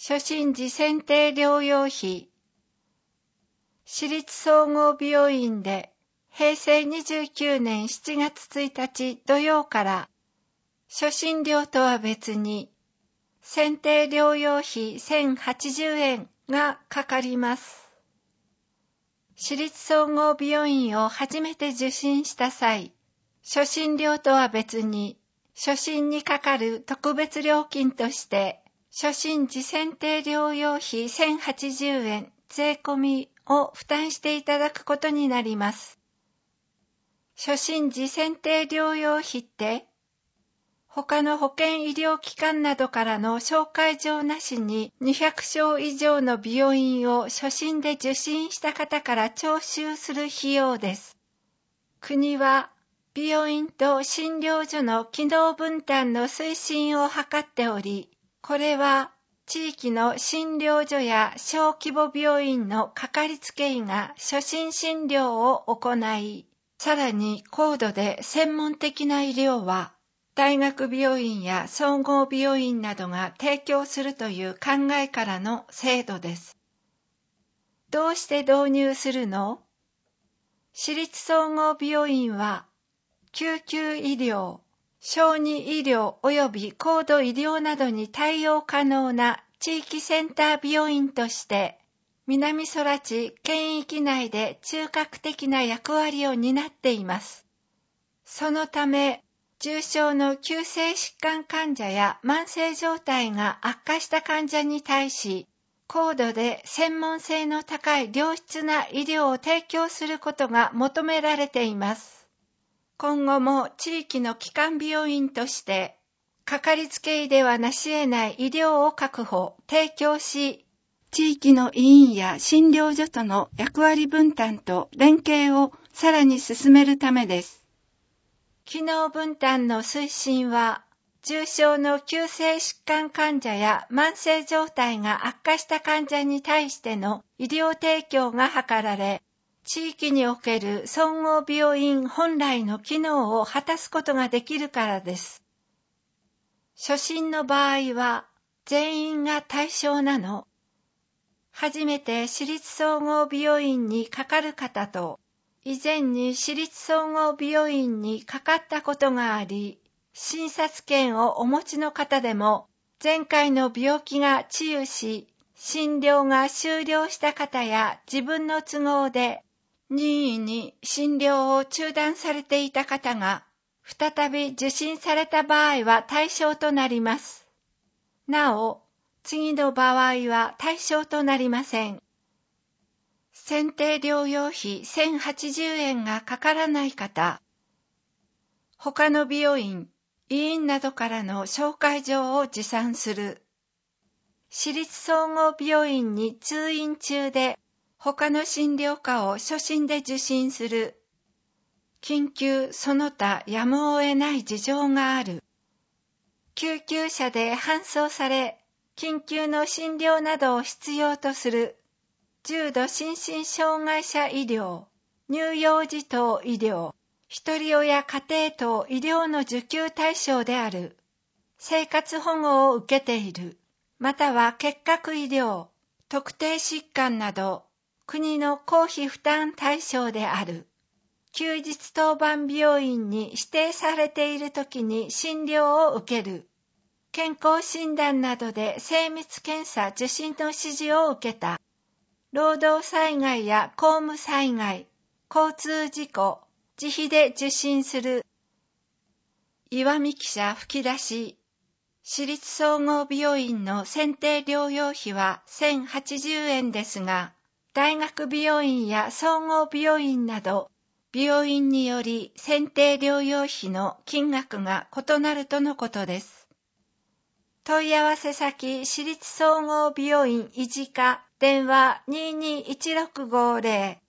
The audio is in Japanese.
初診時選定療養費。市立総合病院で平成29年7月1日土曜から初診料とは別に選定療養費1080円がかかります。市立総合病院を初めて受診した際、初診料とは別に初診にかかる特別料金として初診時選定療養費1080円税込みを負担していただくことになります。初診時選定療養費って他の保険医療機関などからの紹介状なしに200床以上の病院を初診で受診した方から徴収する費用です。国は病院と診療所の機能分担の推進を図っており、これは地域の診療所や小規模病院のかかりつけ医が初診診療を行い、さらに高度で専門的な医療は大学病院や総合病院などが提供するという考えからの制度です。どうして導入するの？市立総合病院は救急医療、小児医療及び高度医療などに対応可能な地域センター病院として南空知県域内で中核的な役割を担っています。そのため、重症の急性疾患患者や慢性状態が悪化した患者に対し、高度で専門性の高い良質な医療を提供することが求められています。今後も地域の基幹病院として、かかりつけ医ではなし得ない医療を確保、提供し、地域の医院や診療所との役割分担と連携をさらに進めるためです。機能分担の推進は、重症の急性疾患患者や慢性状態が悪化した患者に対しての医療提供が図られ、地域における総合病院本来の機能を果たすことができるからです。初診の場合は全員が対象なの？初めて市立総合病院にかかる方と、以前に市立総合病院にかかったことがあり、診察券をお持ちの方でも、前回の病気が治癒し、診療が終了した方や自分の都合で、任意に診療を中断されていた方が、再び受診された場合は対象となります。なお、次の場合は対象となりません。選定療養費1080円がかからない方、他の病院、医院などからの紹介状を持参する。市立総合病院に通院中で、他の診療科を初診で受診する。緊急その他やむを得ない事情がある。救急車で搬送され、緊急の診療などを必要とする。重度心身障害者医療、乳幼児等医療、ひとり親家庭等医療の受給対象である。生活保護を受けている。または結核医療、特定疾患など、国の公費負担対象である。休日当番病院に指定されているときに診療を受ける。健康診断などで精密検査受診の指示を受けた。労働災害や公務災害、交通事故、自費で受診する。岩見記者吹き出し。市立総合病院の選定療養費は1080円ですが、大学病院や総合病院など、病院により選定療養費の金額が異なるとのことです。問い合わせ先市立総合病院医事課電話221650